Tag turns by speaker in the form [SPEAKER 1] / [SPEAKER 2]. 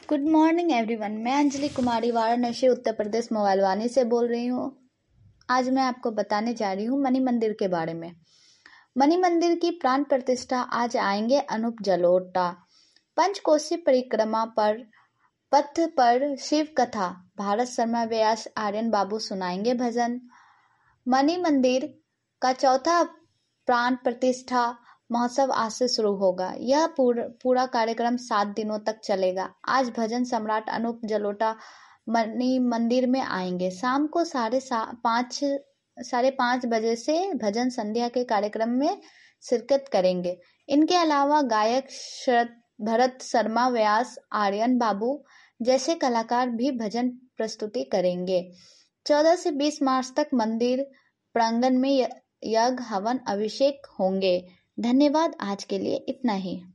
[SPEAKER 1] Good morning everyone. मैं Anjali Kumari Varanasi Uttar Pradesh mobile Vani से बोल रही हूँ। आज मैं आपको बताने जा रही हूँ मणि मंदिर के बारे में। मणि मंदिर की प्राण प्रतिष्ठा आज आएंगे अनूप जलोटा। पंचकोशी परिक्रमा पर पथ पर शिव कथा भारत शर्मा व्यास आर्यन बाबू सुनाएंगे भजन। मणि मंदिर का चौथा प्राण प्रतिष्ठा महोत्सव आज से शुरू होगा। यह पूरा कार्यक्रम 7 दिनों तक चलेगा। आज भजन सम्राट अनूप जलोटा मणि मंदिर में आएंगे। शाम को 5:30 बजे से भजन संध्या के कार्यक्रम में शिरकत करेंगे। इनके अलावा गायक भरत शर्मा व्यास आर्यन बाबू जैसे कलाकार भी भजन प्रस्तुति करेंगे। 14 से 20 मार्च तक मंदिर प्रांगण में यज्ञ हवन अभिषेक होंगे। धन्यवाद। आज के लिए इतना ही।